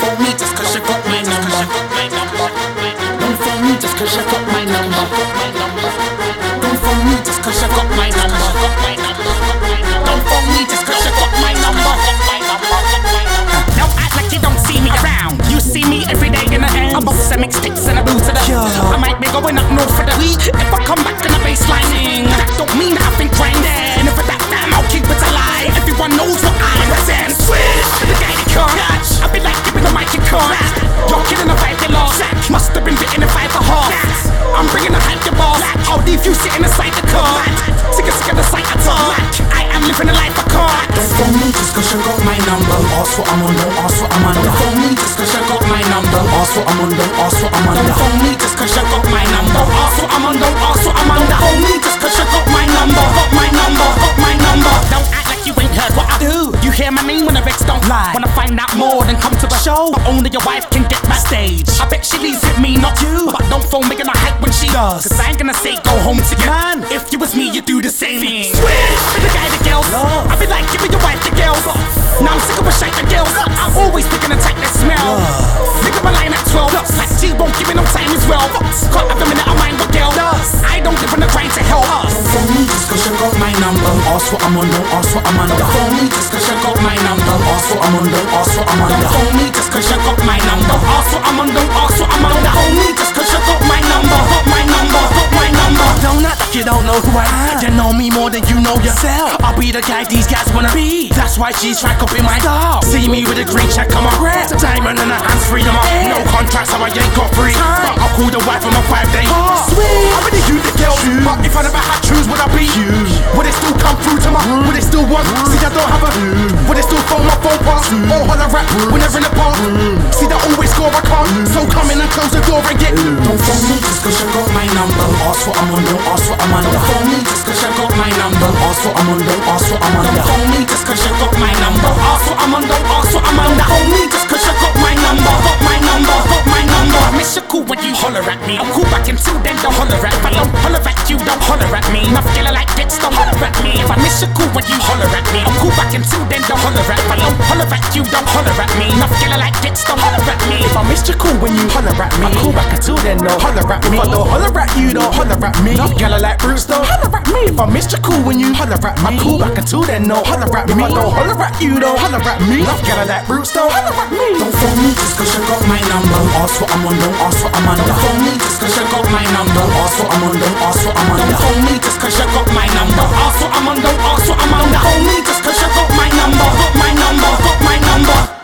phone me just cause you got my number. Don't phone me just cause you got my number. Don't phone me just cause you got my number. Don't phone me just cause you got my number. Don't act like you don't see me around. You see me every day in the ends. I box and mixtapes and I boot to the I might be going up north for the week. If I come back in the baselining, that don't mean that I've been grinding. And for that time I'll keep it alive. Everyone knows what I represent. Switch to the guy that can't catch. I be like giving the mic you can't. You're killing a fight you lost. Must have been bitten in 5 for half. I'm bringing the hype your boss. I'll leave you sitting inside the car. Sick of the sight I talk. I am living a life I can't. Don't phone me just cause you got my number. Ask what I'm on, don't ask what I'm on. Don't phone me just cause you got my number. Ask what I'm on, don't ask what I'm on. Don't phone me just cause you got my number. Ask what I'm on, don't ask what I'm on. Don't phone me just cause you got my number. Got my number, got my number. Don't act like you ain't heard what I do. You hear my name when the Vex don't lie. Wanna find out more, then come to the show. But only your wife can get backstage. I bet she leaves with me, not you. But don't phone me gonna hype when she does. Cause I ain't gonna say go home to you. Man, if you was me, you do the same thing. Switch to the guy that girls. I be like giving your wife the girls. Now I'm sick of a shite the girls. I'm always picking a type that smell. Nigga my line at 12. Like G won't give me no time as well. Can't have a minute of mind what girl does. I don't live on the grind to help us. Don't phone me just cause you got my number. Ask what I'm on, don't ask what I'm on. Don't phone me just cause you got my number. Ask what I'm on, don't ask what I'm on. Don't phone me just cause you got my number. Ask what I'm on, don't ask what I'm on. Don't phone me just cause you got my number. Got my number, got my number. Don't act like you don't know who I am. You know me more than you know yourself. I'll be the guy these guys wanna be. That's why she's trying to copy my style. See me with a green check on my breath, diamond and a hands free on my head. No contract so I ain't got free. But I'll call the wife on my 5-day. Sweet, I really you the girl. But if I never had choose, would I be you? Would it still come through to my would it still want? See I don't have a would it still phone my phone pass? Or holler rap when they're in the bar? See they always score I can't. So come in and close the door and get. Don't phone me just cause you got my number. Ask what I'm on, don't ask what I'm on. Don't phone me just cause you got my number. Ask what I'm on, don't ask what I'm on. Don't phone me just cause you got my number. Ask what I'm on, don't ask what I'm on. Don't phone me just cause you got my number. Got my number, got my number. I miss you cool when you holler at me. I'm cool back until then, don't holler at me. If I don't holler at you, don't holler at me. Enough killer like this, don't holler at me. If I miss you cool when you holler at me. I'm cool back until then, don't holler at me. If I don't holler at you, don't holler at me. Enough killer like this, don't holler at me. If I miss you cool when you holler at me. I'm cool back until then, don't holler at me. If I don't holler at you, don't holler at me. Enough killer like Bruce, don't holler at me. If I miss you cool when you holler at me. I'm cool back until then, don't holler at me. If I don't holler at you, don't holler at me. Enough killer like Bruce, don't holler at me. Don't phone me just cause you got my number. Ask what I'm on, don't ask what I'm on. Don't phone me just cause you got my number. Ask what I'm on, don't ask what I'm on. Don't phone me just cause you got my number. Ask what I'm on, don't ask what I'm on. Don't phone me just cause you got my number. Got my number, got my number.